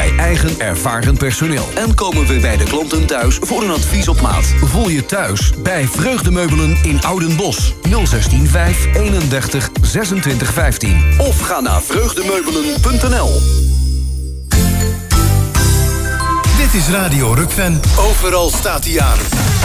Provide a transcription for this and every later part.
bij eigen ervaren personeel. En komen we bij de klanten thuis voor een advies op maat. Voel je thuis bij Vreugdemeubelen in Oudenbosch. 016 5 31 26 15. Of ga naar vreugdemeubelen.nl. Dit is Radio Rukven. Overal staat hij aan.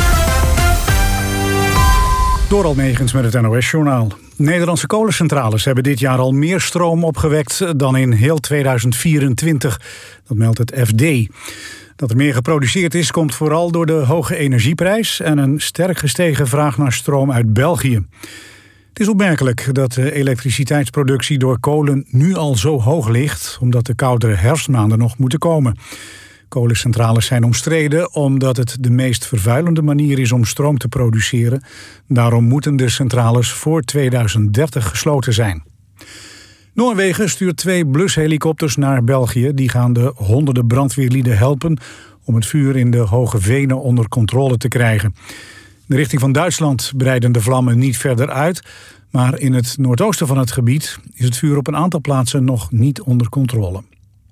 Door Almegens met het NOS-journaal. Nederlandse kolencentrales hebben dit jaar al meer stroom opgewekt dan in heel 2024. Dat meldt het FD. Dat er meer geproduceerd is, komt vooral door de hoge energieprijs en een sterk gestegen vraag naar stroom uit België. Het is opmerkelijk dat de elektriciteitsproductie door kolen nu al zo hoog ligt, omdat de koudere herfstmaanden nog moeten komen. Kolencentrales zijn omstreden omdat het de meest vervuilende manier is om stroom te produceren. Daarom moeten de centrales voor 2030 gesloten zijn. Noorwegen stuurt 2 blushelikopters naar België. Die gaan de honderden brandweerlieden helpen om het vuur in de hoge venen onder controle te krijgen. In de richting van Duitsland breiden de vlammen niet verder uit, maar in het noordoosten van het gebied is het vuur op een aantal plaatsen nog niet onder controle.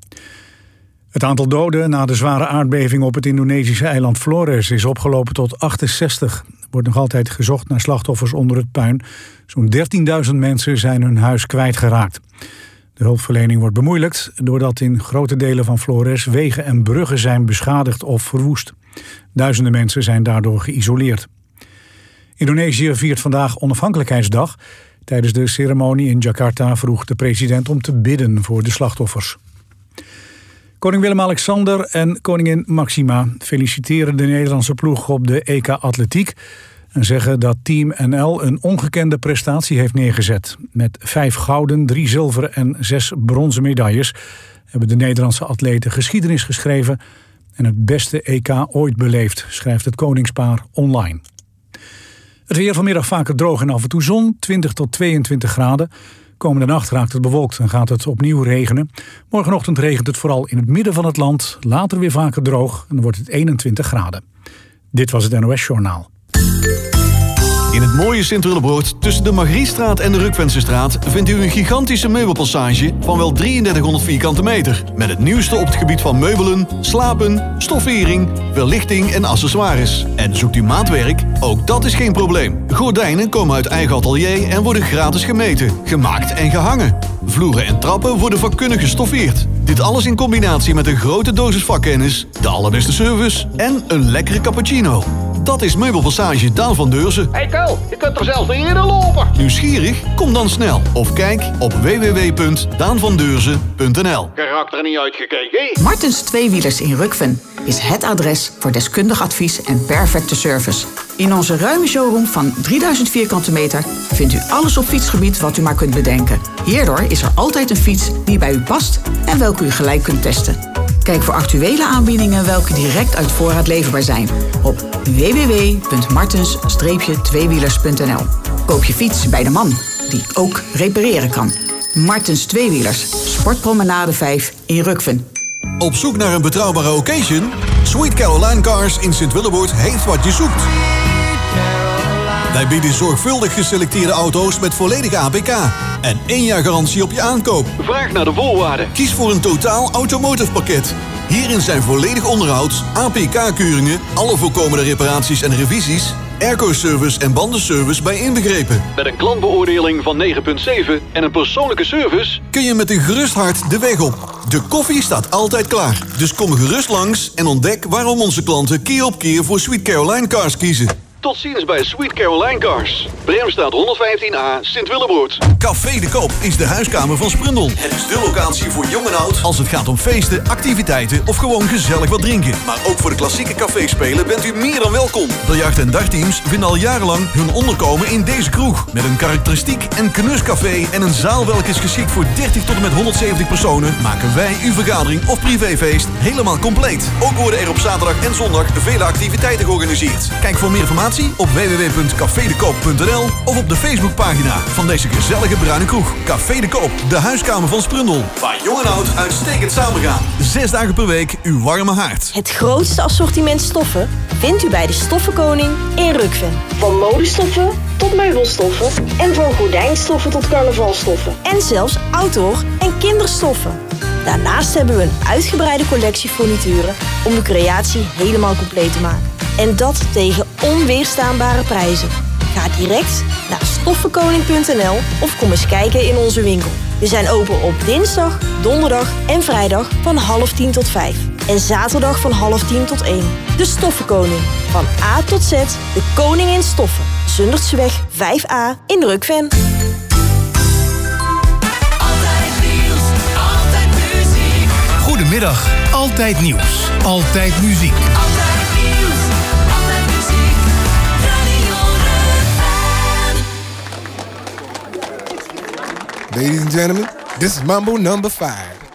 Het aantal doden na de zware aardbeving op het Indonesische eiland Flores is opgelopen tot 68. Er wordt nog altijd gezocht naar slachtoffers onder het puin. Zo'n 13.000 mensen zijn hun huis kwijtgeraakt. De hulpverlening wordt bemoeilijkt doordat in grote delen van Flores wegen en bruggen zijn beschadigd of verwoest. Duizenden mensen zijn daardoor geïsoleerd. Indonesië viert vandaag onafhankelijkheidsdag. Tijdens de ceremonie in Jakarta vroeg de president om te bidden voor de slachtoffers. Koning Willem-Alexander en koningin Maxima feliciteren de Nederlandse ploeg op de EK Atletiek en zeggen dat Team NL een ongekende prestatie heeft neergezet. Met 5 gouden, 3 zilveren en 6 bronzen medailles hebben de Nederlandse atleten geschiedenis geschreven en het beste EK ooit beleefd, schrijft het koningspaar online. Het weer vanmiddag vaker droog en af en toe zon, 20 tot 22 graden. Komende nacht raakt het bewolkt en gaat het opnieuw regenen. Morgenochtend regent het vooral in het midden van het land. Later weer vaker droog en dan wordt het 21 graden. Dit was het NOS Journaal. In het mooie Sint-Willebroord, tussen de Margriestraat en de Rukvensestraat, vindt u een gigantische meubelpassage van wel 3300 vierkante meter. Met het nieuwste op het gebied van meubelen, slapen, stoffering, verlichting en accessoires. En zoekt u maatwerk? Ook dat is geen probleem. Gordijnen komen uit eigen atelier en worden gratis gemeten, gemaakt en gehangen. Vloeren en trappen worden vakkundig gestoffeerd. Dit alles in combinatie met een grote dosis vakkennis, de allerbeste service en een lekkere cappuccino. Dat is Meubelpassage Daan van Deurzen. Hey Ko, je kunt er zelfs niet in lopen. Nieuwsgierig? Kom dan snel. Of kijk op www.daanvandeurzen.nl. Karakter niet uitgekeken. Martens Tweewielers in Rukven is het adres voor deskundig advies en perfecte service. In onze ruime showroom van 3000 vierkante meter vindt u alles op fietsgebied wat u maar kunt bedenken. Hierdoor is er altijd een fiets die bij u past en welke u gelijk kunt testen. Kijk voor actuele aanbiedingen welke direct uit voorraad leverbaar zijn op www.martens-tweewielers.nl. Koop je fiets bij de man die ook repareren kan. Martens Tweewielers, Sportpromenade 5 in Rukven. Op zoek naar een betrouwbare occasion? Sweet Caroline Cars in Sint-Willebroord heeft wat je zoekt. Wij bieden zorgvuldig geselecteerde auto's met volledige APK en 1 jaar garantie op je aankoop. Vraag naar de voorwaarden. Kies voor een totaal automotive pakket. Hierin zijn volledig onderhoud, APK-keuringen, alle voorkomende reparaties en revisies, airco-service en bandenservice bij inbegrepen. Met een klantbeoordeling van 9,7 en een persoonlijke service Kun je met een gerust hart de weg op. De koffie staat altijd klaar. Dus kom gerust langs en ontdek waarom onze klanten keer op keer voor Sweet Caroline Cars kiezen. Tot ziens bij Sweet Caroline Cars. Bremstraat 115A, Sint-Willebroord. Café de Koop is de huiskamer van Sprundel. Het is de locatie voor jong en oud als het gaat om feesten, activiteiten of gewoon gezellig wat drinken. Maar ook voor de klassieke caféspelen bent u meer dan welkom. Biljart- en dartteams vinden al jarenlang hun onderkomen in deze kroeg. Met een karakteristiek en knuscafé en een zaal welke is geschikt voor 30 tot en met 170 personen, maken wij uw vergadering of privéfeest helemaal compleet. Ook worden er op zaterdag en zondag vele activiteiten georganiseerd. Kijk voor meer informatie op www.cafedekoop.nl of op de Facebookpagina van deze gezellige bruine kroeg. Café de Koop, de huiskamer van Sprundel. Waar jong en oud uitstekend samengaan. 6 dagen per week uw warme haard. Het grootste assortiment stoffen vindt u bij de Stoffenkoning in Rukven. Van modestoffen tot meubelstoffen en van gordijnstoffen tot carnavalstoffen. En zelfs outdoor- en kinderstoffen. Daarnaast hebben we een uitgebreide collectie furnituren om uw creatie helemaal compleet te maken. En dat tegen onweerstaanbare prijzen. Ga direct naar stoffenkoning.nl of kom eens kijken in onze winkel. We zijn open op dinsdag, donderdag en vrijdag van 9:30 tot 5. En zaterdag van 9:30 tot 1. De Stoffenkoning. Van A tot Z, de koning in stoffen. Zundertseweg 5A in Rukven. Goedemiddag, Altijd Nieuws, Altijd Muziek. Altijd nieuws, altijd muziek, Radio Rukven. Ladies and gentlemen, this is Mambo number 5.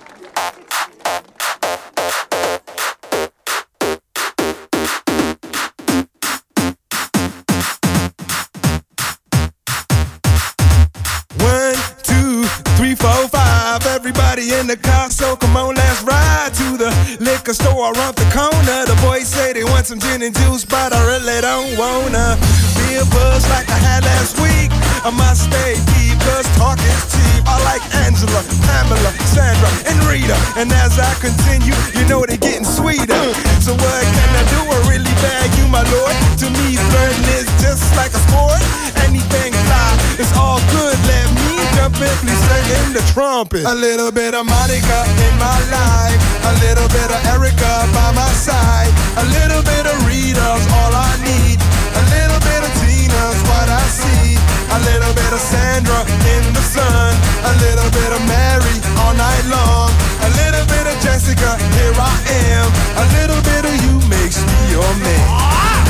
Everybody in the car, so come on, let's ride to the liquor store around the corner. The boys say they want some gin and juice, but I really don't wanna be a buzz like I had last week. I must stay deep, cause talk is cheap. I like Angela, Pamela, Sandra, and Rita. And as I continue, you know they're getting sweeter. So what can I do? I really bag you, my lord. To me, flirting is just like a sport. Anything fly, it's all good. Let me jump in, please sing in the trumpet. A little bit of Monica in my life, a little bit of Erica by my side, a little bit of Rita's all I need, a little bit of Tina's what I see, a little bit of Sandra in the sun, a little bit of Mary all night long, a little bit of Jessica, here I am, a little bit of you makes me your man.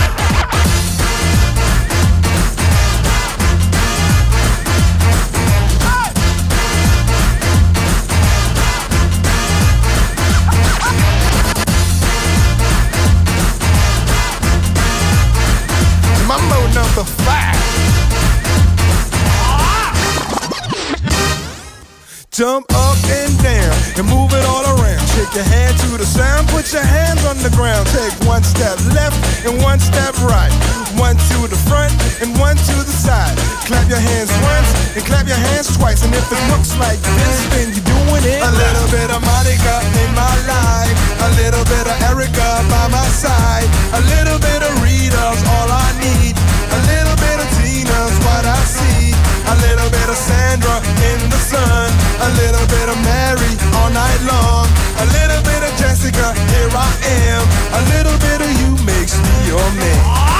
Mambo number 5. Jump up and down and move it all around. Shake your hand to the sound, put your hands on the ground. Take one step left and one step right. One to the front and one to the side. Clap your hands once and clap your hands twice. And if it looks like this, then you're doing it. A little bit of Monica in my life, a little bit of Erica by my side, a little bit of Rita's all I need, a little bit of Tina's what I see, a little bit of Sandra in the sun, a little bit of Mary all night long, a little bit of Jessica, here I am, a little bit of you makes me your man.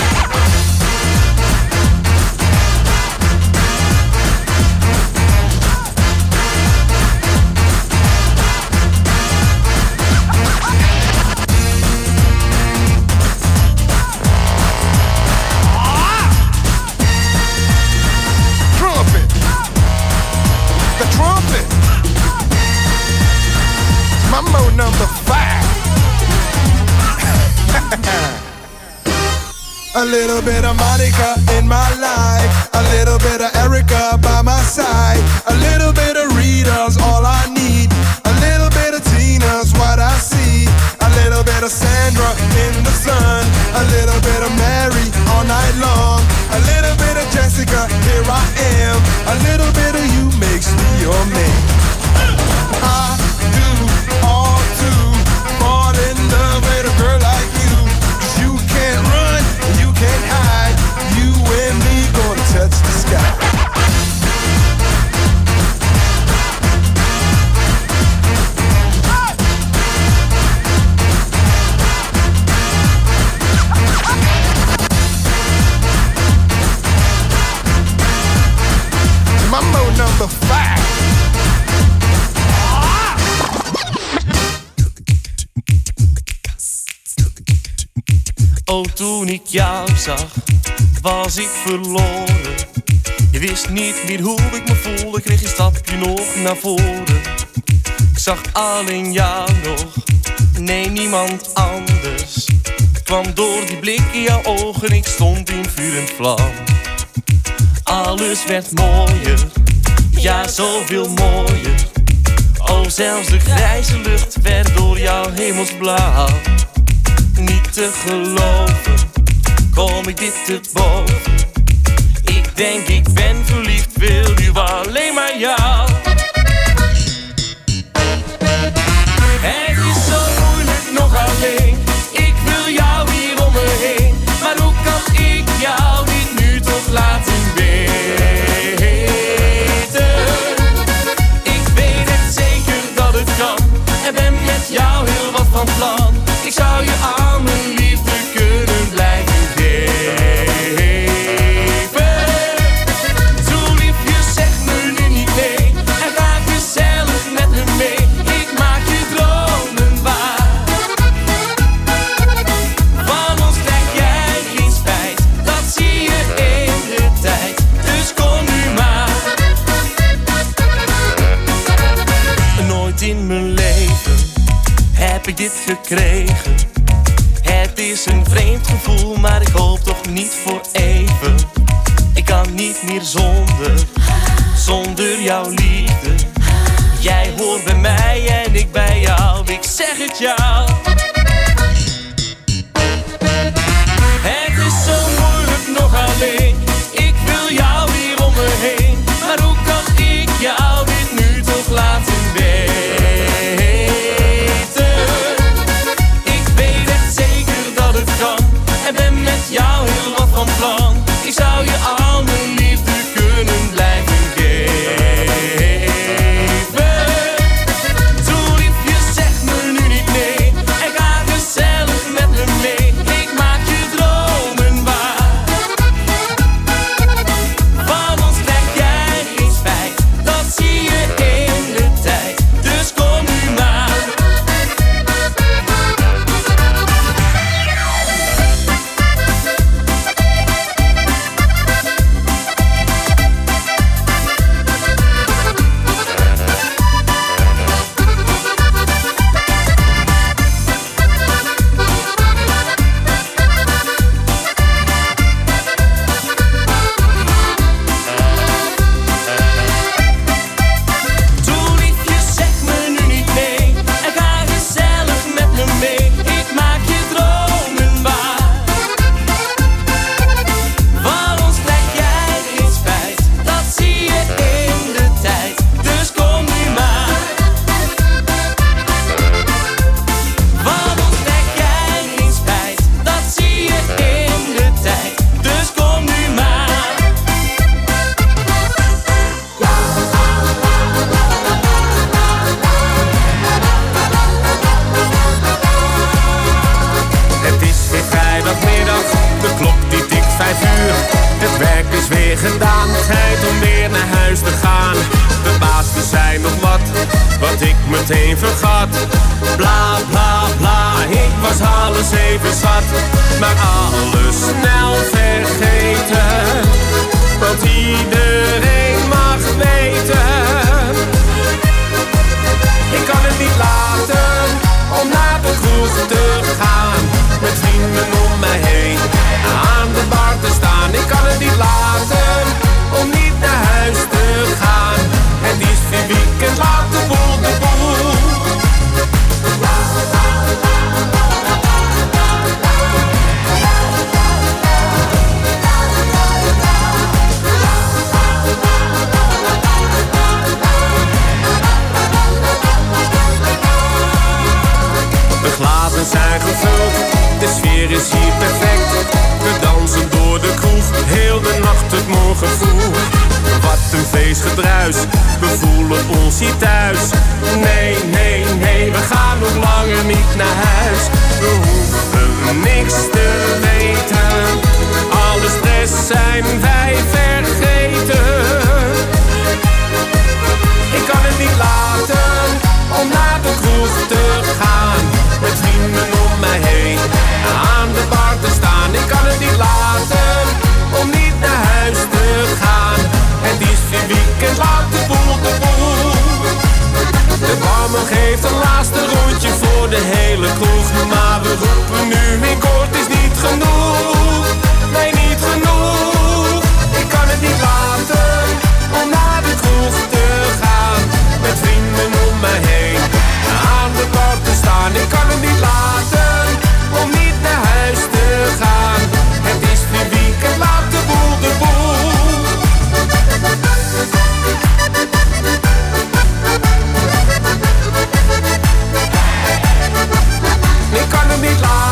Mambo number 5. A little bit of Monica in my life, a little bit of Erica by my side, a little bit of Rita's all I need, a little bit of Tina's what I see, a little bit of Sandra in the sun, a little bit of Mary all night long, a little bit of Jessica, here I am, a little bit of you makes me your man. I do all to fall in love with a girl like you, 'cause you can't run and you can't hide, you and me gonna touch the sky. Mambo number 5. Oh, toen ik jou zag, was ik verloren. Je wist niet meer hoe ik me voelde, kreeg een stapje nog naar voren. Ik zag alleen jou nog, nee niemand anders. Het kwam door die blik in jouw ogen, ik stond in vuur en vlam. Alles werd mooier, ja zoveel mooier. Oh, zelfs de grijze lucht werd door jou hemelsblauw. Niet te geloven, kom ik dit te boven. Ik denk ik ben verliefd, wil nu alleen maar jou. van plan. Ik zou je al mijn liefde kunnen blijven geven. Zo liefje, zeg me nu niet nee. En ga gezellig met me mee. Ik maak je dromen waar. Van ons krijg jij geen spijt. Dat zie je in de tijd. Dus kom nu maar. Nooit in mijn leven heb ik dit gekregen. Het is een vreemd gevoel, maar ik hoop toch niet voor even. Ik kan niet meer zonder jouw liefde. Jij hoort bij mij en ik bij jou. Ik zeg het jou. Het is zo moeilijk nog alleen. Ik wil jou hier om me heen. Maar hoe kan ik jou dit nu toch laten weten? Ik weet echt zeker dat het kan. En ben met jou heel wat van plan. Ik zou je al mijn liefde kunnen blijven geven. Zo liefje, zeg me nu niet nee. En ga gezellig met me mee. Ik maak je dromen waar. Van ons krijg jij geen spijt. Dat zie je in de tijd. Dus kom nu maar. Doe liefje, zeg me nu niet nee. En ga gezellig met me mee. Ik maak je dromen waar. Van ons krijg jij geen spijt. Dat zie je in de tijd. Dus kom nu maar. Van ons krijg jij geen spijt. Dat zie je in de tijd. Dus kom nu maar. Het is weer vrijdagmiddag, de klok die tikt 5 uur. Het werk is weer gedaan, tijd om weer naar huis te gaan. De baas die zei nog wat ik meteen vergat. Bla bla bla, ik was alles even zat. Maar alles snel vergeten, want iedereen mag weten. Ik kan het niet laten om naar de kroeg te gaan. Met vrienden om mij heen, aan de bar te staan. Ik kan het niet laten om niet naar huis te gaan. Het is weer weekend, laat de boel de boel. De glazen zijn gevuld, de sfeer is hier perfect. We dansen door de kroeg, heel de nacht tot morgen vroeg. Wat een feestgedruis, we voelen ons hier thuis. Nee, nee, nee, we gaan nog langer niet naar huis. We hoeven niks te weten, alle stress zijn wij vergeten. Ik kan het niet laten om naar de kroeg te gaan. Met vrienden om mij heen, aan de bar te staan. Ik kan het niet laten om niet naar huis te gaan. Het is weer weekend, laat de boel de boel. De barman geeft een laatste rondje voor de hele kroeg. Maar we roepen nu in koor, het is niet genoeg. Nee, niet genoeg. Ik kan het niet laten om naar de kroeg te gaan. Met vrienden om mij heen, aan de bar te staan. Ik kan het niet laten om niet naar huis te gaan. Het is weer weekend, laat de boel de boel. Ik kan het niet laten.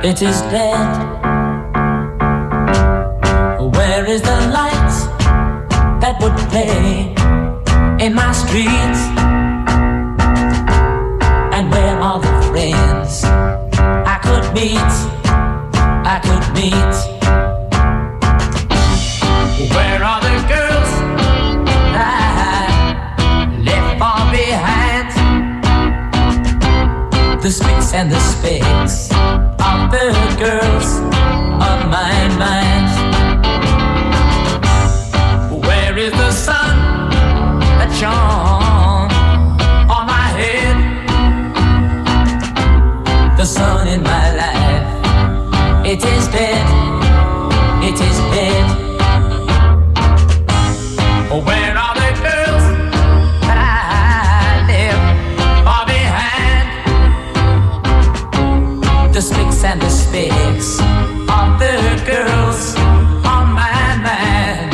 it is dead. Where is the light that would play in my streets? And where are the friends I could meet? Where are the girls I left far behind? The spicks and the specks of the girls on my mind. Where is the sun that shone on my head? The sun in my life, it is dead, it is dead. Where are the girls that I left far behind? The spicks and the specks of the girls on my mind.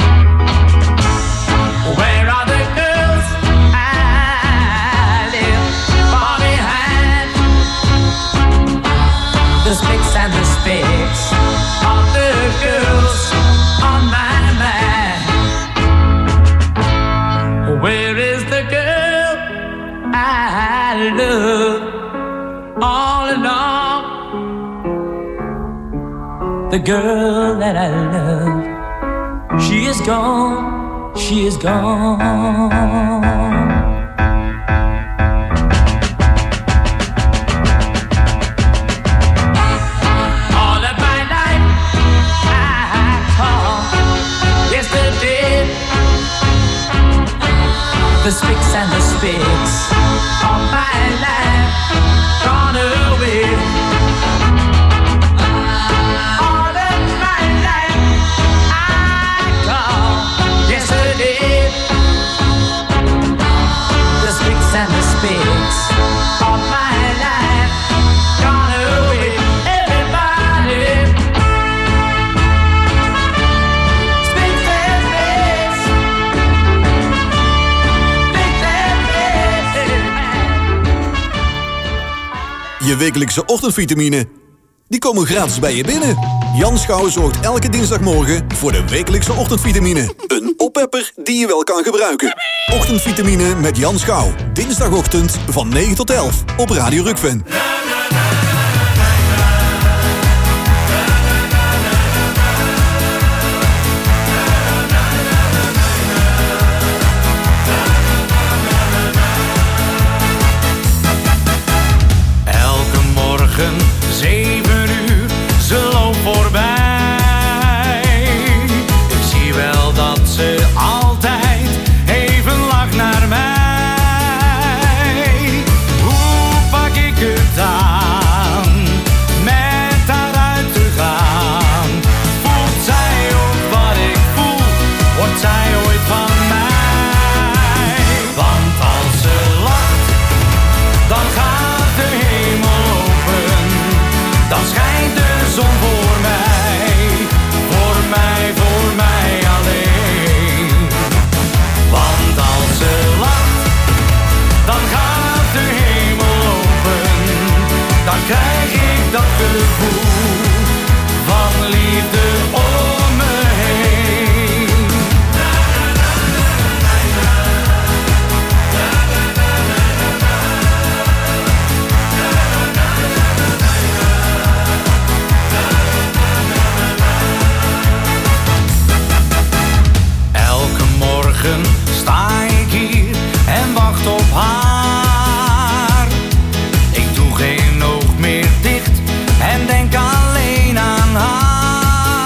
Where are the girls I left far behind? The spicks and the specks of the girls on my mind. Where is the girl I love all along? The girl that I love, she is gone, she is gone. The spicks and the spicks of my life gone away. All of my life I call yesterday. The spicks and the spicks of my life gone away. Everybody. Spicks and spicks. Je wekelijkse ochtendvitamine, die komen gratis bij je binnen. Jan Schouw zorgt elke dinsdagmorgen voor de wekelijkse ochtendvitamine. Een oppepper die je wel kan gebruiken. Ochtendvitamine met Jan Schouw. Dinsdagochtend van 9 tot 11 op Radio Rukven. Elke morgen 7 uur, ze loopt voorbij. Ik zie wel dat ze altijd even lacht naar mij. Hoe pak ik het aan met daaruit te gaan? Voelt zij ook wat ik voel? Wordt zij ooit van mij? Want als ze lacht, dan gaat de hemel open. Dan schijnt de zon voor mij, voor mij, voor mij alleen. Want als ze lacht, dan gaat de hemel open. Dan krijg ik dat gevoel van liefde om me heen. Elke morgen sta ik hier en wacht op haar. Ik doe geen oog meer dicht en denk alleen aan haar.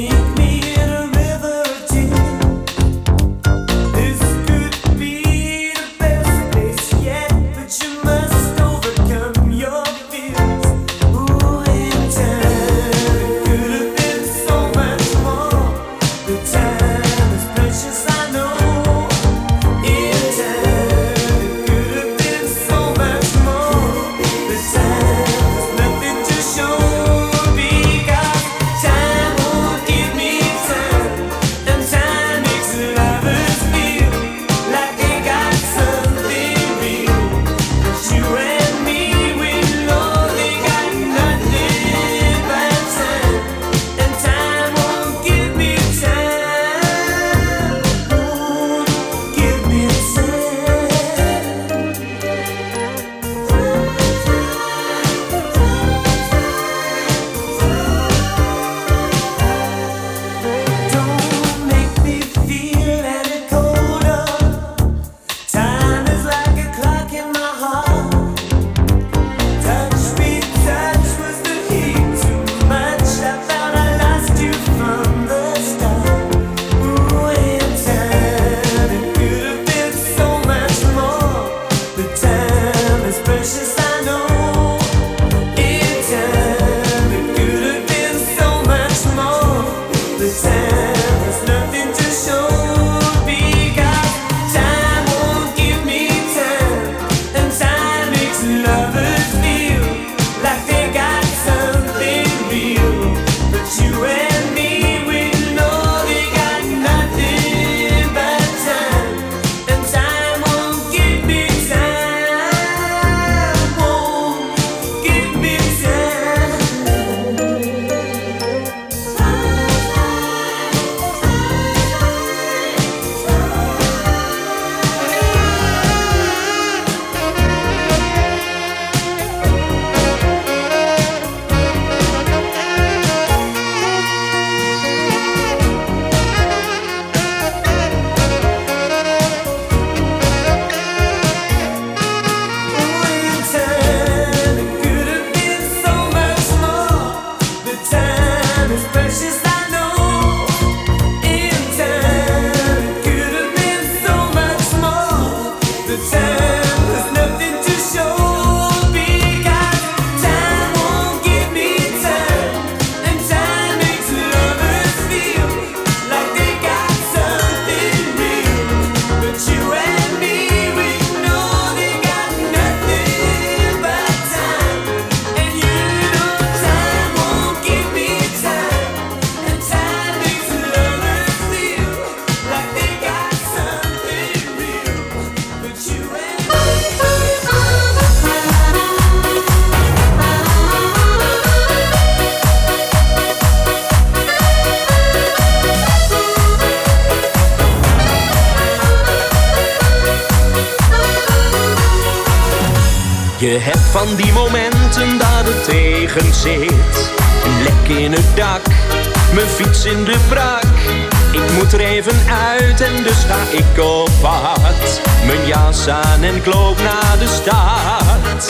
Je hebt van die momenten dat het tegen zit. Een lek in het dak, mijn fiets in de brak. Ik moet er even uit en dus ga ik op pad. Mijn jas aan en ik loop naar de stad.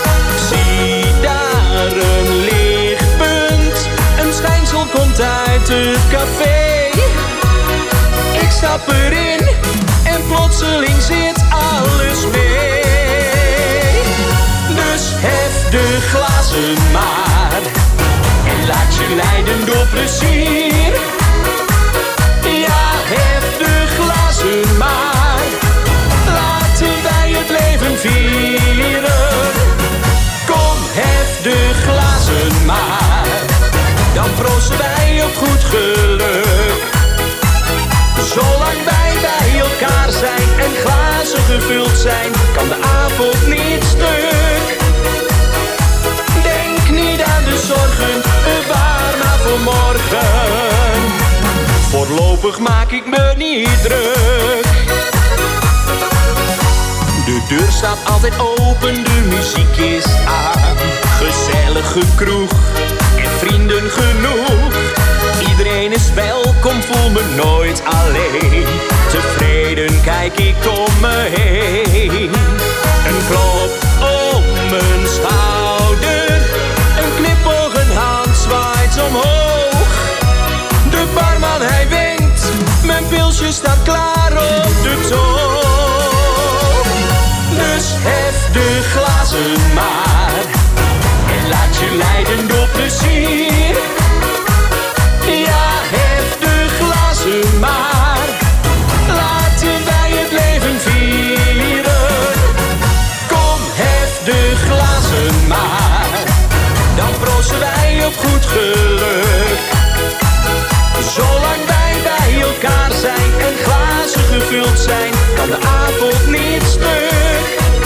Zie daar een lichtpunt, een schijnsel komt uit het café. Ik stap erin en plotseling zit alles mee. Dus hef de glazen maar en laat je leiden door plezier. Ja, hef de glazen maar, laten wij het leven vieren. Kom, hef de glazen maar, dan proosten wij op goed geluk. Zolang wij bij elkaar zijn en glazen gevuld zijn, kan de avond niet stuk. Denk niet aan de zorgen, bewaar maar voor morgen. Voorlopig maak ik me niet druk. De deur staat altijd open, de muziek is aan. Gezellige kroeg en vrienden genoeg. Iedereen is welkom, voel me nooit alleen. Tevreden kijk ik om me heen. Een klop op mijn schouder, een knipoog, een hand zwaait omhoog. De staat klaar op de toon. Dus hef de glazen maar en laat je leiden door plezier. Ja, hef de glazen maar, laten wij het leven vieren. Kom, hef de glazen maar, dan proosten wij op goed geluk. Zolang wij bij elkaar zijn en glazen gevuld zijn, kan de avond niet stuk.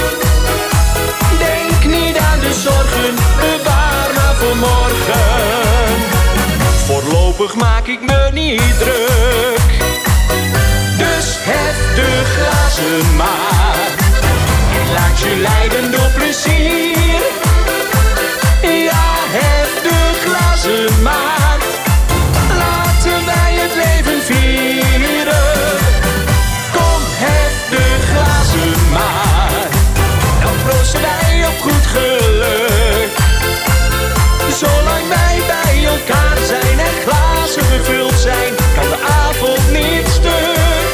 Denk niet aan de zorgen, bewaar maar voor morgen. Voorlopig maak ik me niet druk. Dus hef de glazen maar en laat je leiden door plezier. Ja, hef de glazen maar, laten wij het leven vieren. Kom, hef de glazen maar, dan proosten wij op goed geluk. Zolang wij bij elkaar zijn en glazen gevuld zijn, kan de avond niet stuk.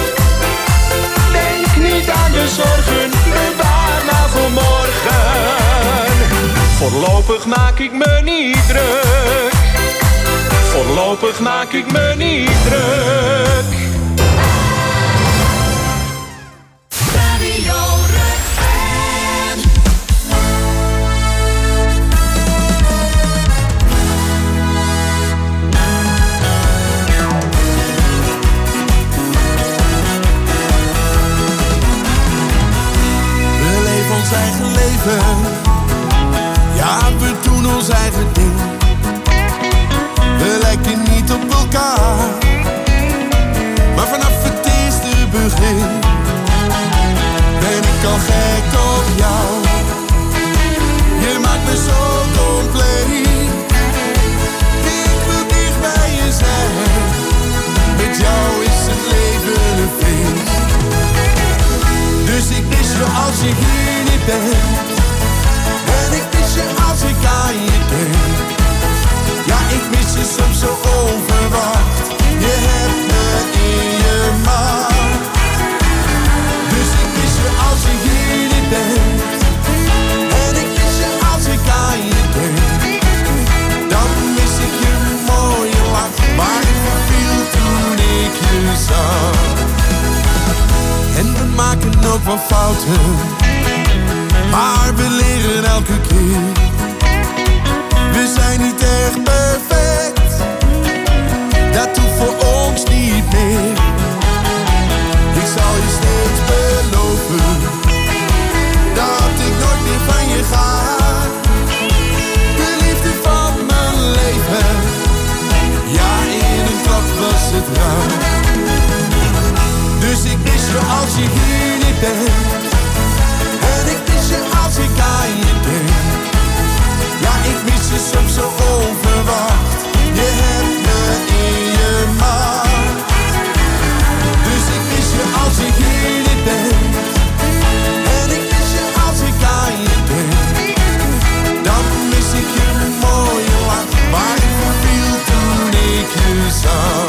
Denk niet aan de zorgen, bewaar maar voor morgen. Voorlopig maak ik me niet druk. Voorlopig maak ik me niet druk. Radio Rukven. We leven ons eigen leven. Ja, we doen ons eigen ding. We lijken niet op elkaar, maar vanaf het eerste begin ben ik al gek op jou. Je maakt me zo compleet. Ik wil dicht bij je zijn. Met jou is het leven een feest. Dus ik mis je als je hier niet bent. En ik mis je als ik aan je denk. Ja, ik mis je soms zo onverwacht. Je hebt me in je macht. Dus ik mis je als je hier niet bent. En ik mis je als ik aan je denk. Dan mis ik je mooie lach, waar ik verviel toen ik je zag. En we maken ook wel fouten, maar we leren elke keer. We zijn niet echt perfect, dat hoeft voor ons niet meer. Ik zal je steeds beloven dat ik nooit meer van je ga. De liefde van mijn leven, ja, in een klap was het raar. Dus ik mis je als je hier niet bent. En ik mis je als ik aan je denk. Ja, ik mis je soms zo onverwacht. Je hebt me in je macht. Dus ik mis je als ik hier niet ben. En ik mis je als ik aan je denk. Dan mis ik je mooie lach, waar ik verviel toen ik je zag.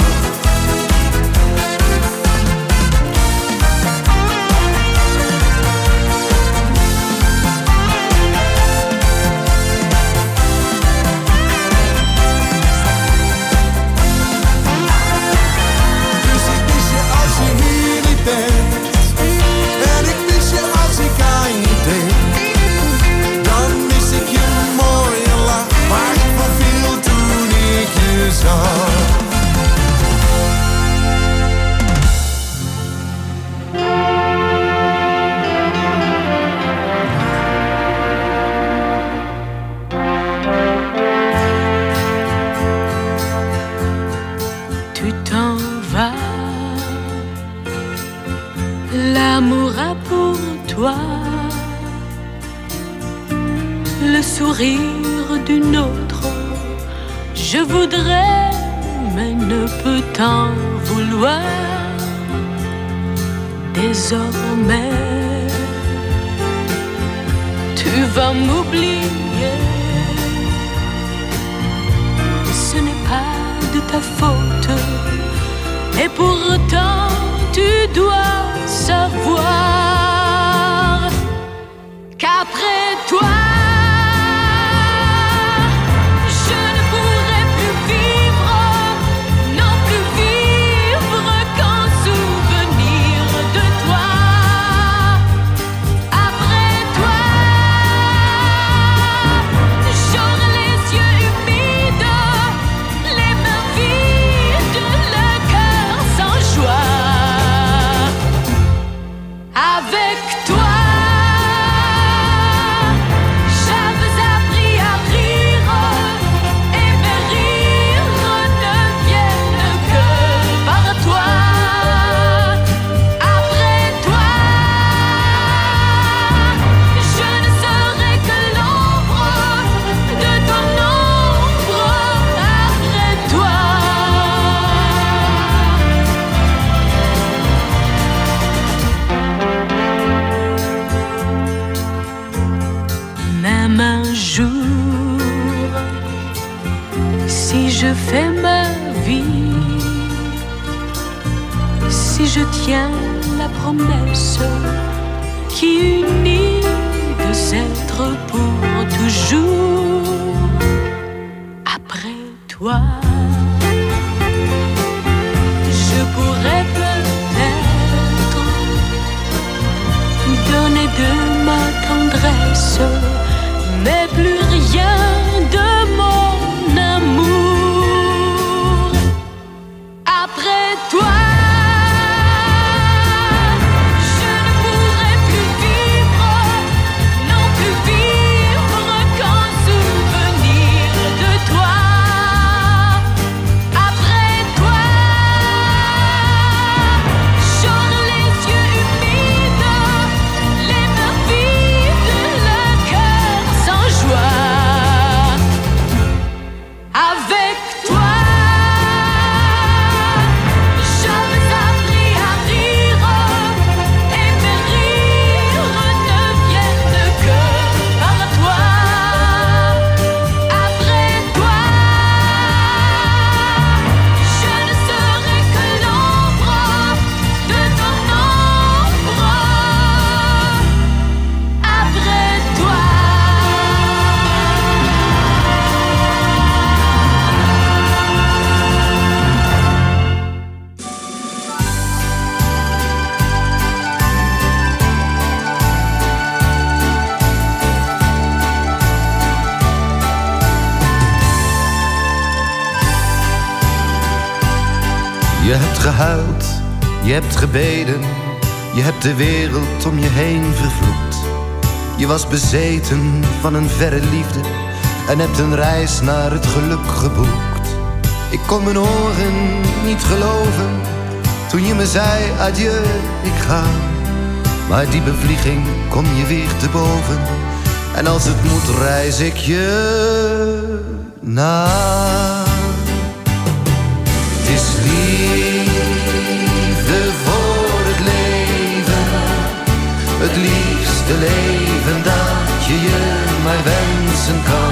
L'amour a pour toi le sourire d'une autre. Je voudrais, mais ne peux t'en vouloir. Désormais, tu vas m'oublier. Ce n'est pas de ta faute. Et pourtant je tiens la promesse qui unit deux êtres pour toujours. Après toi, je pourrais peut-être donner de ma tendresse, mais plus rien de mon amour. Après toi, je ne pourrai plus vivre, non plus vivre qu'en souvenir de toi. Après toi, j'aurai les yeux humides, les mains vides, le cœur sans joie. Avec toi, j'avais appris à rire, et mes rires ne viennent que par toi. Après toi, je ne serai que l'ombre de ton ombre. Après toi. Je hebt gehuild, je hebt gebeden, je hebt de wereld om je heen vervloekt. Je was bezeten van een verre liefde en hebt een reis naar het geluk geboekt. Ik kon mijn oren niet geloven toen je me zei adieu, ik ga. Maar die bevlieging kom je weer te boven en als het moet reis ik je na. Het is liefde voor het leven, het liefste leven dat je maar wensen kan.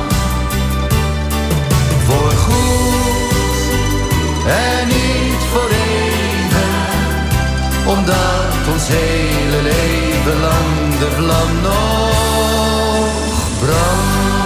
Voor goed en niet voor even, omdat ons hele leven lang de vlam nog brandt.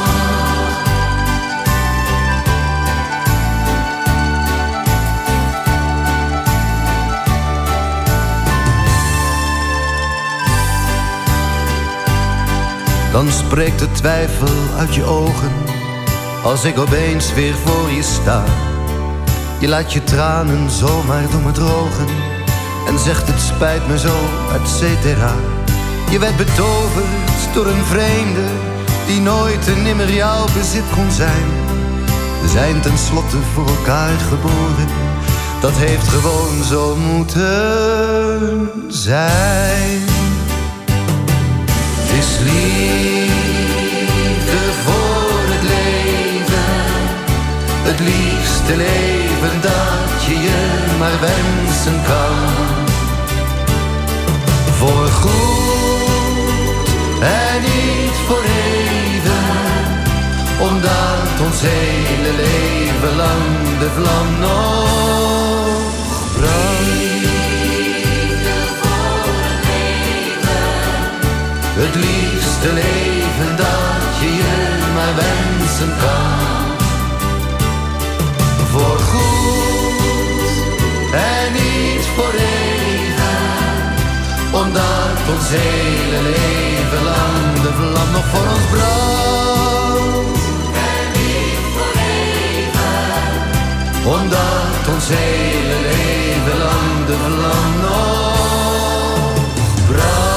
Dan spreekt de twijfel uit je ogen, als ik opeens weer voor je sta. Je laat je tranen zomaar door me drogen en zegt het spijt me zo, et cetera. Je werd betoverd door een vreemde die nooit en nimmer jouw bezit kon zijn. We zijn tenslotte voor elkaar geboren, dat heeft gewoon zo moeten zijn. Het is liefde voor het leven, het liefste leven dat je maar wensen kan. Voor goed en niet voor even, omdat ons hele leven lang de vlam nog brandt. Het liefste leven dat je maar wensen kan. Voor goed en niet voor even, omdat ons hele leven lang de vlam nog voor ons brandt. En niet voor even, omdat ons hele leven lang de vlam nog brandt.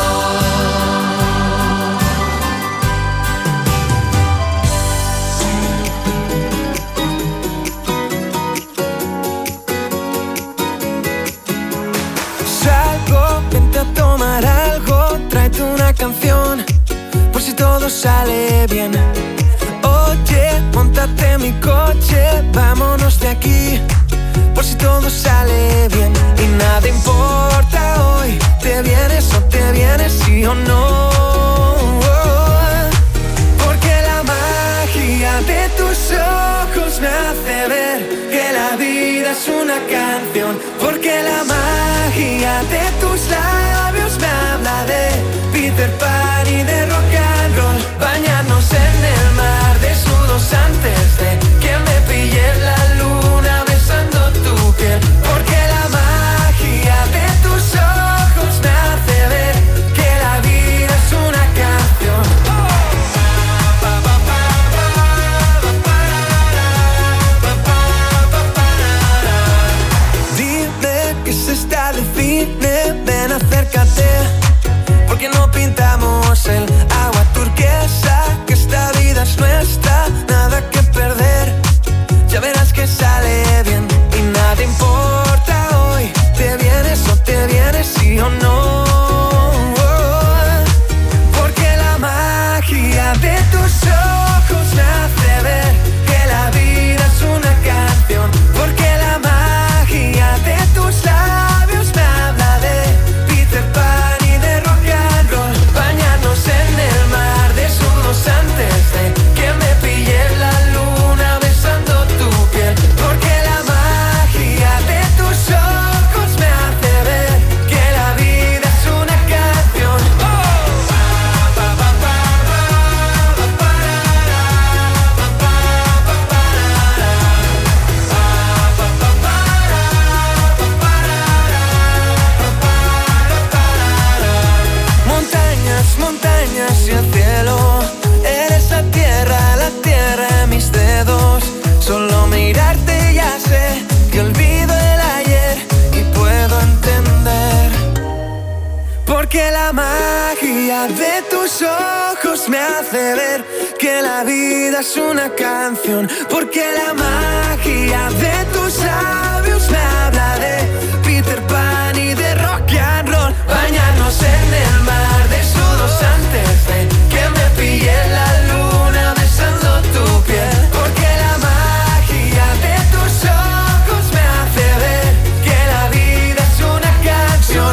Tomar algo, tráete una canción, por si todo sale bien. Oye, móntate en mi coche, vámonos de aquí, por si todo sale bien. Y nada importa hoy, te vienes o te vienes, sí o no. Porque la magia de tus ojos me hace ver que la vida es una canción. Porque la magia magia de tus labios me habla de Peter Pan y de rock and roll. Bañarnos en el mar desnudos antes de que me pille la luna besando tu piel. Porque la magia de tus ojos me hace ver que la vida es una canción. Dime que se está de cine, ven acércate. Porque no pintamos el agua turquesa, que esta vida es nuestra, nada que perder. Ya verás que sale bien y nada importa hoy. ¿Te vienes o te vienes, sí o no? Porque la magia de tus ojos me hace ver que la vida es una canción. Porque la magia de tus labios me habla de Peter Pan y de rock and roll. Bañarnos en el mar desnudos antes de que me pille la luna besando tu piel. Porque la magia de tus ojos me hace ver que la vida es una canción. Montañas, montañas y el cielo. Eres la tierra en mis dedos. Solo mirarte ya sé que olvido el ayer y puedo entender. Porque la magia de tus ojos me hace ver que la vida es una canción. Porque la magia de tus labios me habla de Peter Pan y de rock and roll. Bañarnos en el mar desnudos antes de que me pille la luna besando tu piel. Porque la magia de tus ojos me hace ver que la vida es una canción.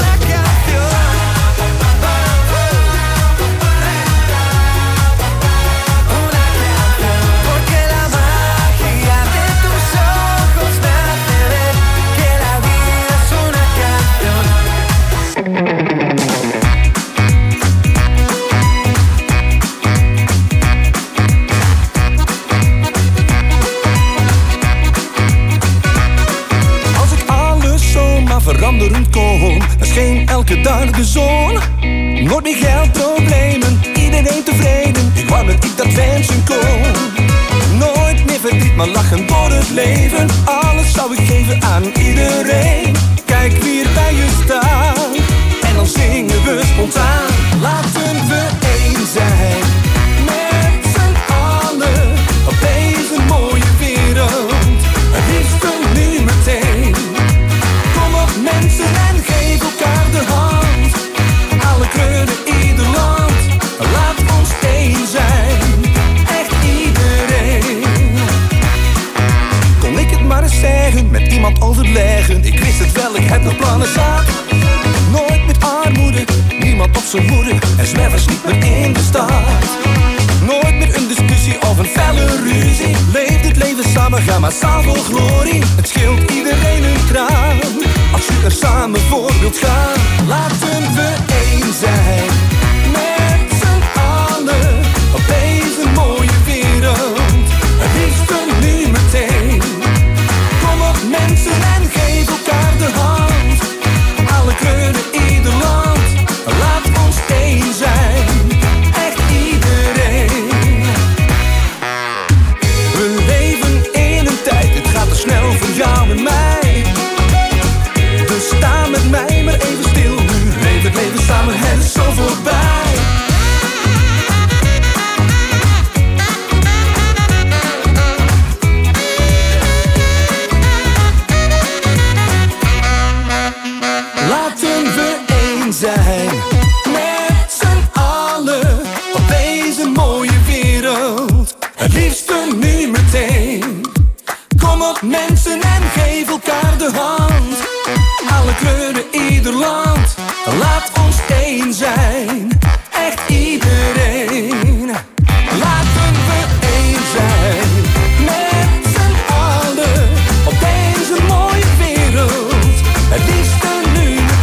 Porque la magia de tus ojos me hace ver que la vida es una canción. Als ik alles zomaar veranderen kon, dan scheen elke dag de zon. Nooit meer geldproblemen, iedereen tevreden. Ik wou dat ik dat wensen kon. Nooit meer verdriet, maar lachen door het leven. Alles zou ik geven aan iedereen. Kijk wie er bij je staat en dan zingen we spontaan. Laten we één zijn, met z'n allen, op deze mooie wereld. Het liefst nu meteen. Kom op mensen en geef elkaar de hand. Alle kleuren, ieder land, laat ons één zijn. Echt iedereen. Kon ik het maar eens zeggen, met iemand overleggen. Ik wist het wel, ik heb nog plannen zat. Nooit met armoede, niemand op zijn hoede. En zwervers niet meer in de stad. Nooit meer een discussie of een felle ruzie. Leef dit leven samen, ga massaal voor glorie. Het scheelt iedereen een traan, als je er samen voor wilt gaan. Laten we één zijn, met z'n allen, op deze mooie wereld. Het liefst nu meteen. Kom op mensen en geef elkaar de hand. Alle kleuren, ieder land, laat ons één zijn. Echt iedereen. We leven in een tijd, het gaat te snel voor jou en mij. Dus sta met mij maar even stil nu. Leef het leven samen, het is zo voorbij. Laten we één zijn, met z'n allen, op deze mooie wereld. Het liefst nu meteen. Kom op mensen en geef elkaar de hand. Alle kleuren, ieder land, laat ons één zijn. Echt iedereen. Laten we één zijn, met z'n allen, op deze mooie wereld. Het liefst nu meteen.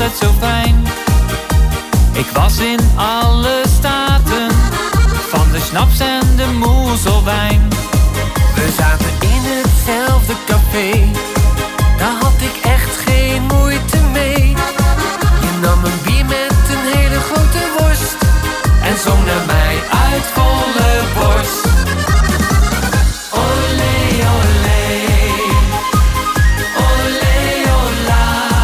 het zo fijn. Ik was in alle staten, van de schnaps en de moezelwijn. We zaten in hetzelfde café, daar had ik echt geen moeite mee. Je nam een bier met een hele grote worst en zong naar mij uit volle borst. Olé, olé, olé, ola.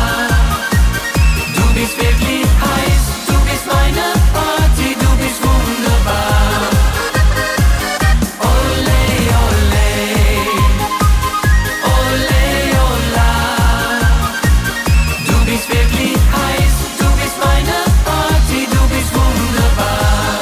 Du bist wirklich heiß, du bist meine Party, du bist wunderbar. Olé, olé, olé, ola. Du bist wirklich heiß, du bist meine Party, du bist wunderbar.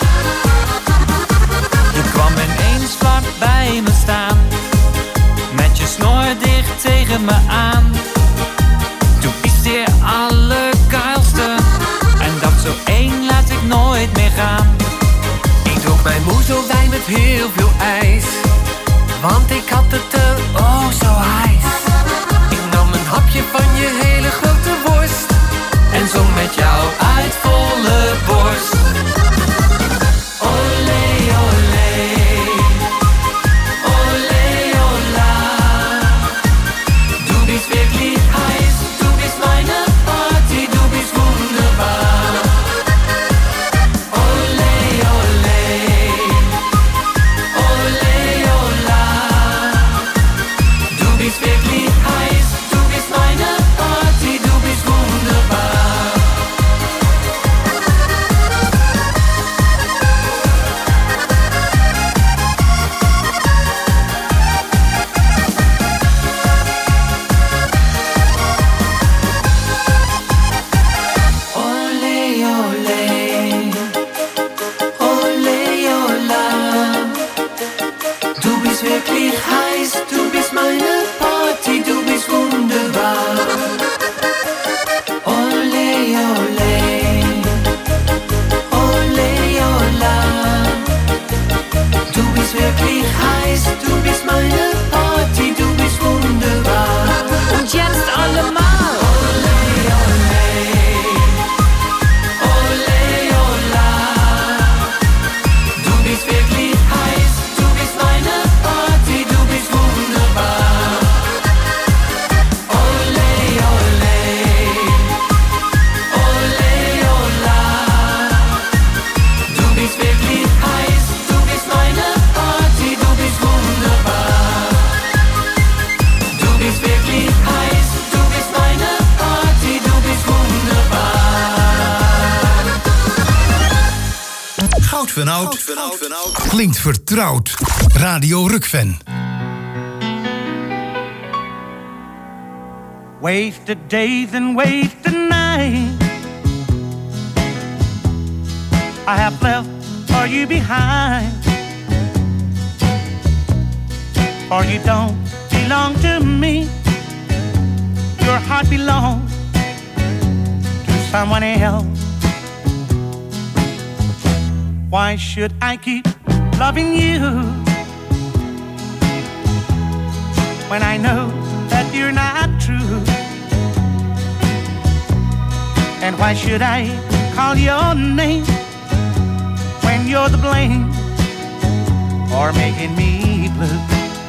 Je kwam ineens vlak bij me staan, met je snor dicht tegen me aan. Toen is je allergeilste en dacht zo één laat ik nooit meer gaan. Ik dronk mijn moezelwijn met heel veel ijs, want ik had het er oh zo hijs. Ik nam een hapje van je hele grote worst en zong met jou uit volle borst. Olé, olé, olé, ola. Du bist wirklich heiß, du bist meine Party, du bist wunderbar. Olé, olé, olé, ola. Du bist wirklich heiß, du bist meine Party, du bist wunderbar. Olé, olé, olé, ola. Du bist wirklich heiß, du bist meine Party, du bist wunderbar. Olé, olé, olé, ola. Du bist wirklich heiß, du bist meine Party, du bist wunderbar. Und jetzt allemal. Olé, olé, olé, ola. Du bist wirklich heiß, du bist meine Party, du bist wunderbar. Olé, olé, olé, ola. Du bist wirklich heiß, du bist meine Party, du bist wunderbar. Du bist wirklich heiß, du bist meine Party, du bist wunderbar. Goud van oud. Klinkt vertrouwd. Radio Rukven. Wasted days and wasted nights I have left for you behind. For you don't belong to me. Your heart belongs to someone else. Why should I keep loving you when I know that you're not true? And why should I call your name when you're the blame for making me blue?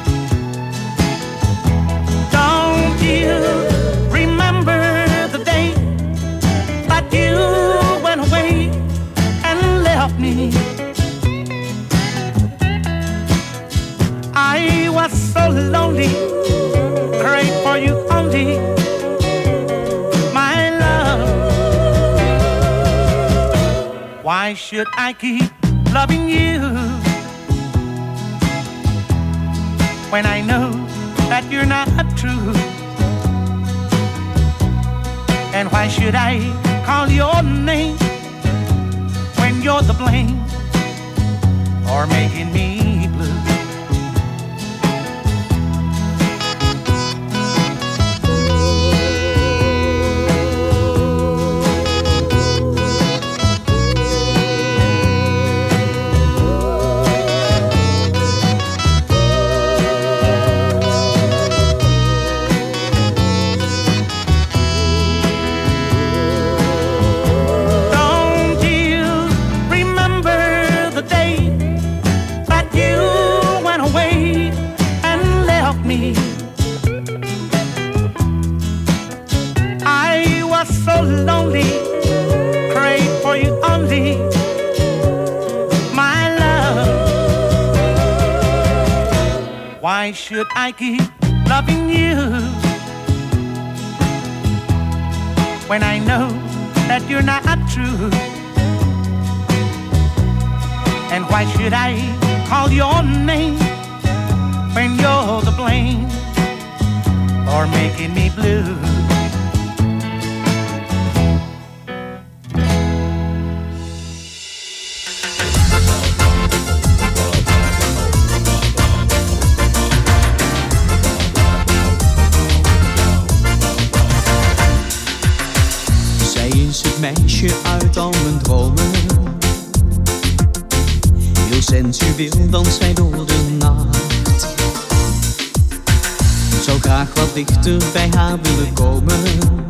Don't you remember the day that you went away and left me? I was so lonely, prayed for you only, my love. Why should I keep loving you when I know that you're not true? And why should I call your name when you're the blame for making me blue? so lonely, pray for you only, my love. Why should I keep loving you when I know that you're not true? And why should I call your name when you're the blame for making me blue? Zij is het meisje uit al mijn dromen. Heel sensueel danst zij door de nacht. Zou graag wat dichter bij haar willen komen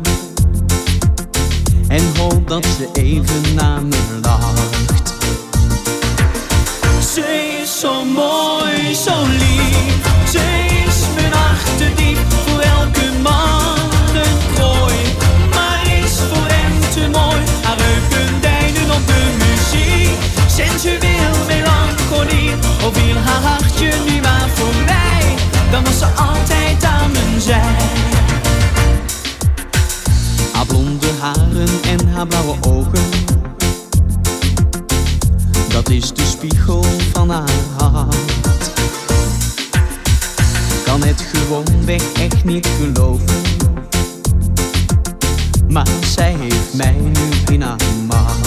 en hoop dat ze even naar me lacht. Ze is zo mooi, zo lief. Ze is mijn achterdiep, voor elke man een prooi. Maar is voor hem te mooi, haar heupen deinen op de muziek. Sensueel melancholie, of viel haar hartje nu maar voor mij, dan was ze altijd aan mijn zij. Haar blonde haren en haar blauwe ogen, dat is de spiegel van haar hart. Kan het gewoonweg echt niet geloven, maar zij heeft mij nu in haar macht.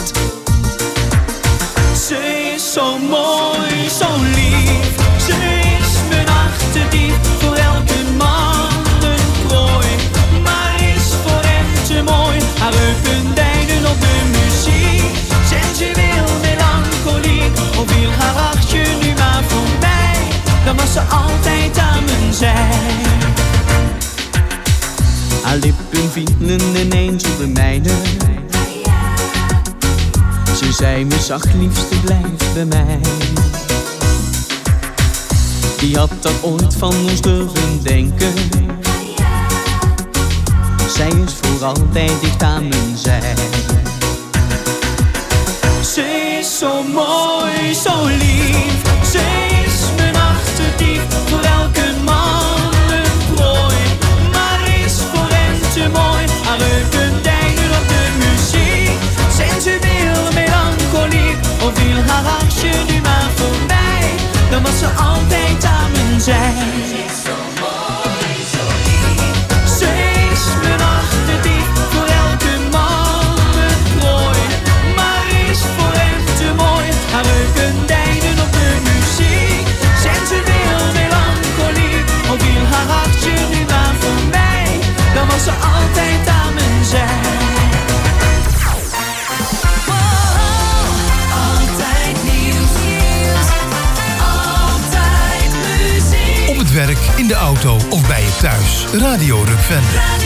Ze is zo mooi, zo lief. Ze is mijn achterdiep, voor elke man een prooi. Maar is voor hem te mooi, haar heupen deinen op de muziek. Sensueel melancholie, of viel haar hartje nu maar voor mij, dan was ze altijd aan mijn zij. Haar lippen vielen ineens op de mijne. Ze zei me zacht, liefste, blijf bij mij. Wie had dat ooit van ons durven denken? Zij is voor altijd dicht aan mijn zij. Ze is zo mooi, zo lief. Ze is mijn achterdiep, voor elke man een prooi. Maar is voor hem te mooi, haar heupen deinen op de muziek. Sensueel melancholie, of viel haar hartje nu maar voor mij, dan was ze altijd aan mijn zij. Ze is mijn achterdiep, voor elke man een prooi. Maar is voor hem te mooi, haar heupen deinen op de muziek. Sensueel melancholie, of viel haar hartje nu maar voor mij, dan was ze altijd aan mijn zij. Op het werk, in de auto of bij je thuis. Radio Rukven.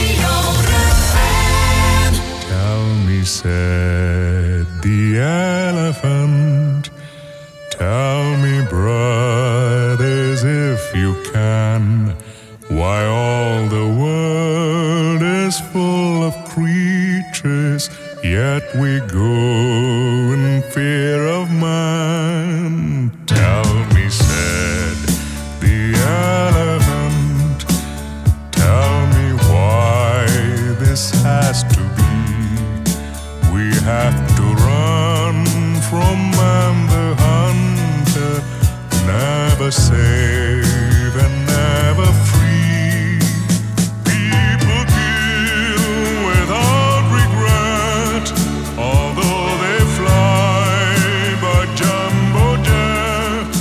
Tell me, said the elephant. Tell me, brothers, if you can, why all the world is full of creatures, yet we go in fear of man. Tell me, said the elephant, tell me why this has to be. We have to run from man the hunter, never safe and never free. People kill without regret, although they fly by jumbo jet.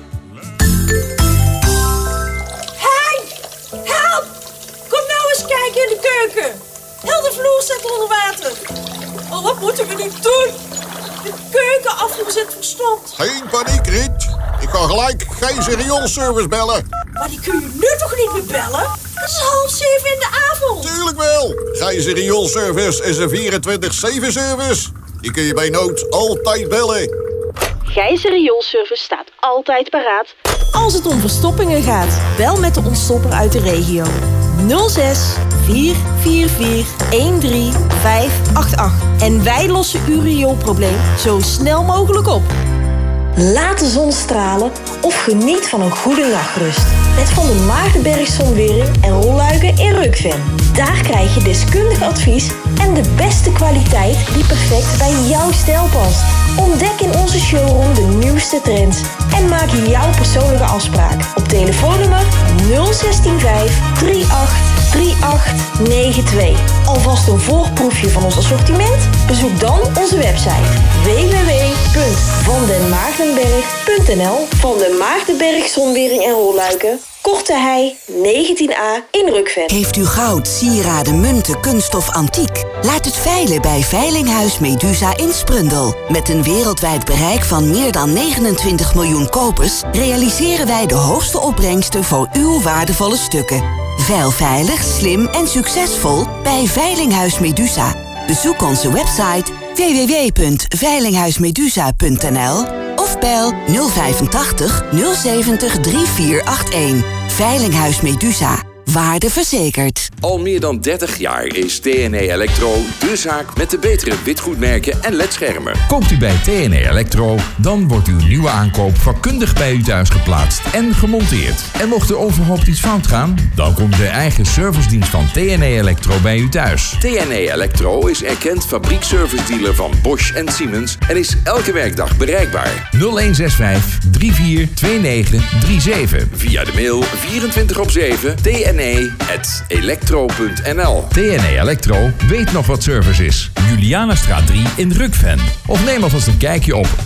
Hey! Help! Kom nou eens kijken in de keuken. Heel de vloer staat onder water. Oh, wat moeten we nu doen? De keukenafvoer zit verstomd. Geen paniek, Riet. Ik kan gelijk Gijzer rioolservice bellen. Maar die kun je nu toch niet meer bellen? Het is 6:30 in de avond. Tuurlijk wel. Gijzer rioolservice is een 24/7 service. Die kun je bij nood altijd bellen. Gijzer Rioolservice staat altijd paraat als het om verstoppingen gaat. Bel met de ontstopper uit de regio. 06 444 13588. En wij lossen uw rioolprobleem zo snel mogelijk op. Laat de zon stralen of geniet van een goede nachtrust. Met Van der Maardenberg Zonwering en rolluiken in Rukven. Daar krijg je deskundig advies en de beste kwaliteit die perfect bij jouw stijl past. Ontdek in onze showroom de nieuwste trends en maak jouw persoonlijke afspraak op telefoonnummer 0165 383892. Alvast een voorproefje van ons assortiment? Bezoek dan onze website www.vandenmaardenberg.nl. Van den Maardenberg Zonwering en Rolluiken, Korte Hei 19A in Rukven. Heeft u goud, sieraden, munten, kunststof, antiek? Laat het veilen bij Veilinghuis Medusa in Sprundel. Met een wereldwijd bereik van meer dan 29 miljoen kopers realiseren wij de hoogste opbrengsten voor uw waardevolle stukken. Veil veilig, slim en succesvol bij Veilinghuis Medusa. Bezoek onze website www.veilinghuismedusa.nl of bel 085 070 3481. Veilinghuis Medusa. Waarde verzekerd. Al meer dan 30 jaar is TNE Elektro de zaak met de betere witgoedmerken en ledschermen. Koopt u bij TNE Elektro, dan wordt uw nieuwe aankoop vakkundig bij u thuis geplaatst en gemonteerd. En mocht er onverhoopt iets fout gaan, dan komt de eigen servicedienst van TNE Elektro bij u thuis. TNE Elektro is erkend fabriekservice-dealer van Bosch en Siemens en is elke werkdag bereikbaar. 0165 342937. Via de mail 24/7 tne@elektro.nl. TNE Elektro weet nog wat service is. Julianastraat 3 in Rukven. Of neem alvast een kijkje op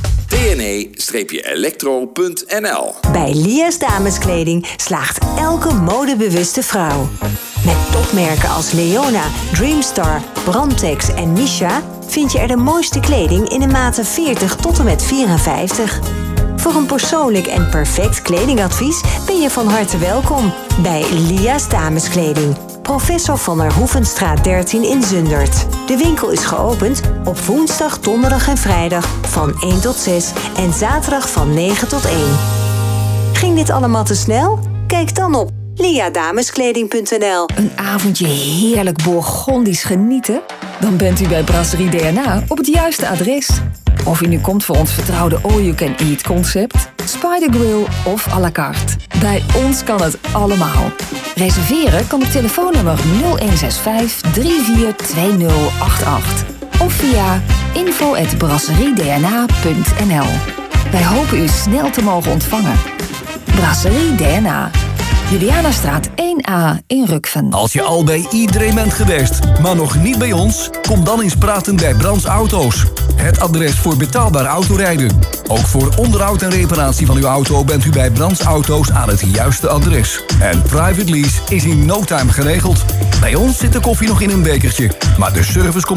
tne-elektro.nl. Bij Lia's Dameskleding slaagt elke modebewuste vrouw. Met topmerken als Leona, Dreamstar, Brantex en Misha vind je er de mooiste kleding in de maten 40 tot en met 54. Voor een persoonlijk en perfect kledingadvies ben je van harte welkom bij Lia's Dameskleding. Professor van der Hoevenstraat 13 in Zundert. De winkel is geopend op woensdag, donderdag en vrijdag van 1 tot 6 en zaterdag van 9 tot 1. Ging dit allemaal te snel? Kijk dan op liadameskleding.nl. Een avondje heerlijk Bourgondisch genieten? Dan bent u bij Brasserie DNA op het juiste adres. Of u nu komt voor ons vertrouwde all-you-can-eat concept, Spider Grill of à la carte. Bij ons kan het allemaal. Reserveren kan op telefoonnummer 0165 342088 of via info@brasseriedna.nl. Wij hopen u snel te mogen ontvangen. Brasserie DNA. Julianastraat 1A in Rukven. Als je al bij iedereen bent geweest, maar nog niet bij ons, kom dan eens praten bij Brands Auto's. Het adres voor betaalbaar autorijden. Ook voor onderhoud en reparatie van uw auto bent u bij Brands Auto's aan het juiste adres. En private lease is in no time geregeld. Bij ons zit de koffie nog in een bekertje, maar de service komt